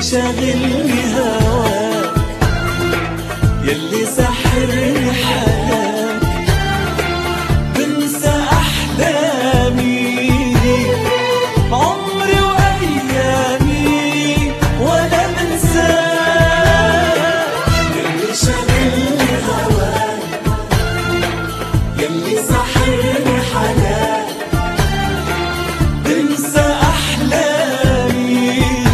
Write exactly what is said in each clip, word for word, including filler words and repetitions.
شاغلني هواك، يلي سحرني حلاك، بنسى أحلامي عمري وأيامي ولا بنساك. يلي شاغلني هواك، يلي سحرني حلاك، بنسى أحلامي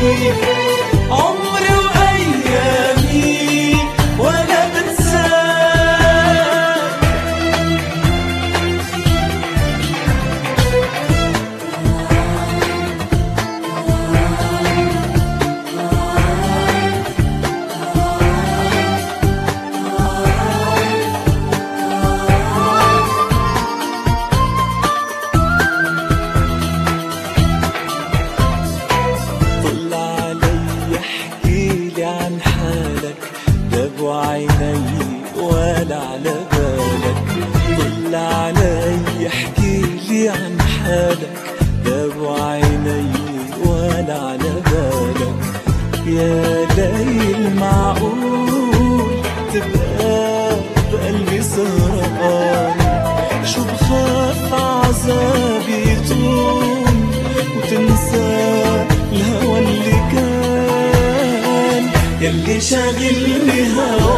عمري وأيامي ولا بنساك. طل علي احكيلي عن حالك، دابوا عيني ولا على بالك. طل علي احكيلي عن حالك، دابوا عيني ولا على بالك. يا ليل معقول تبقى بقلبي سهران، شو بخاف عذابي يطول وتنسى الهوى اللي كان. يلي شاغلني هوا